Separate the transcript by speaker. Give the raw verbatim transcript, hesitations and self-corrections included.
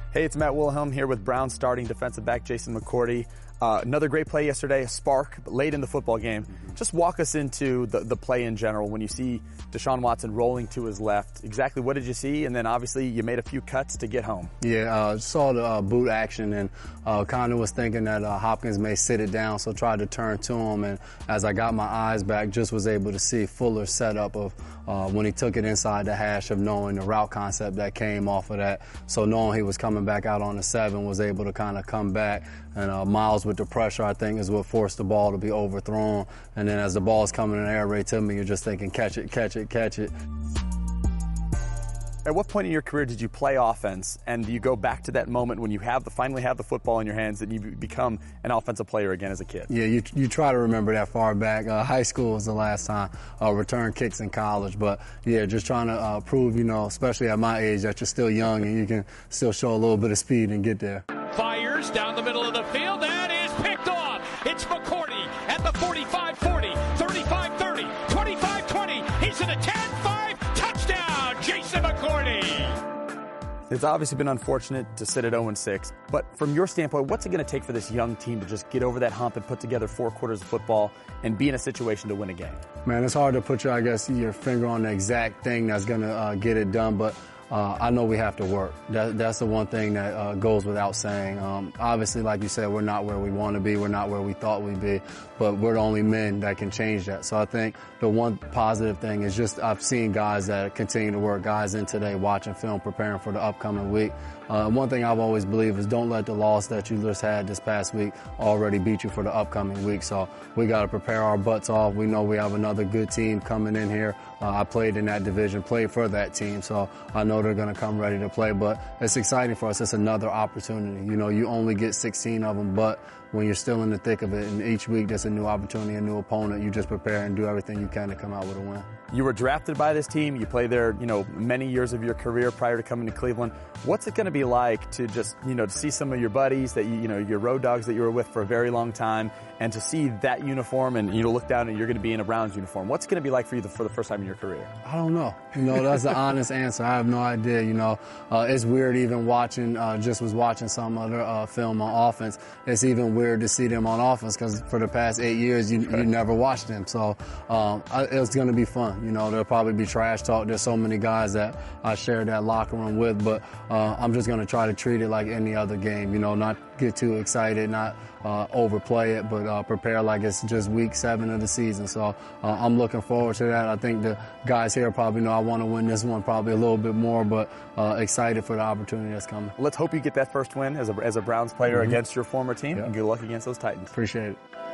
Speaker 1: Hey, it's Matt Wilhelm here with Browns starting defensive back Jason McCourty. Uh, another great play yesterday, a spark, but late in the football game. Mm-hmm. Just walk us into the, the play in general. When you see Deshaun Watson rolling to his left, exactly what did you see? And then obviously you made a few cuts to get home.
Speaker 2: Yeah, uh, saw the uh, boot action and uh, kind of was thinking that uh, Hopkins may sit it down, so tried to turn to him. And as I got my eyes back, just was able to see fuller setup of uh, when he took it inside the hash of knowing the route concept that came off of that. So knowing he was coming back out on the seven, was able to kind of come back. And uh, Miles with the pressure, I think, is what forced the ball to be overthrown. And then as the ball's coming in the air right to me, you're just thinking, catch it, catch it, catch it.
Speaker 1: At what point in your career did you play offense, and do you go back to that moment when you have the, finally have the football in your hands and you become an offensive player again as a kid?
Speaker 2: Yeah, you you try to remember that far back. Uh, high school was the last time. Uh, return kicks in college, but yeah, just trying to uh, prove, you know, especially at my age, that you're still young and you can still show a little bit of speed and get there.
Speaker 3: Fires down the middle of the field. That is picked off. It's McCourty at the forty-five forty, thirty-five thirty, twenty-five twenty. He's in the ten five. Touchdown, Jason McCourty.
Speaker 1: It's obviously been unfortunate to sit at oh and six, but from your standpoint, what's it going to take for this young team to just get over that hump and put together four quarters of football and be in a situation to win a game?
Speaker 2: Man, it's hard to put your, I guess, your finger on the exact thing that's going to uh, get it done, but Uh, I know we have to work. That, that's the one thing that uh, goes without saying. Um, obviously, like you said, we're not where we want to be. We're not where we thought we'd be. But we're the only men that can change that. So I think the one positive thing is just I've seen guys that continue to work, guys in today watching film, preparing for the upcoming week. Uh, one thing I've always believed is don't let the loss that you just had this past week already beat you for the upcoming week. So we got to prepare our butts off. We know we have another good team coming in here. Uh, I played in that division, played for that team, so I know they're going to come ready to play. But it's exciting for us. It's another opportunity. You know, you only get sixteen of them, but when you're still in the thick of it, and each week there's a new opportunity, a new opponent, you just prepare and do everything you can to come out with a win.
Speaker 1: You were drafted by this team. You played there, you know, many years of your career prior to coming to Cleveland. What's it going to be like to just, you know, to see some of your buddies that you, you know, your road dogs that you were with for a very long time, and to see that uniform and, you know, look down and you're going to be in a Browns uniform? What's it going to be like for you the, for the first time in your career?
Speaker 2: I don't know. You know, that's the honest answer. I have no idea. You know, uh, it's weird even watching, uh, just was watching some other uh, film on offense. It's even weird to see them on offense because for the past eight years, you, you never watched them. So um, I, it's going to be fun. You know, there'll probably be trash talk. There's so many guys that I share that locker room with, but uh, I'm just going to try to treat it like any other game. You know, not get too excited, not uh, overplay it, but uh, prepare like it's just week seven of the season. So uh, I'm looking forward to that. I think the guys here probably know I want to win this one probably a little bit more, but uh, excited for the opportunity that's coming.
Speaker 1: Let's hope you get that first win as a, as a Browns player mm-hmm. against your former team,
Speaker 2: yep.
Speaker 1: and good luck against those Titans.
Speaker 2: Appreciate it.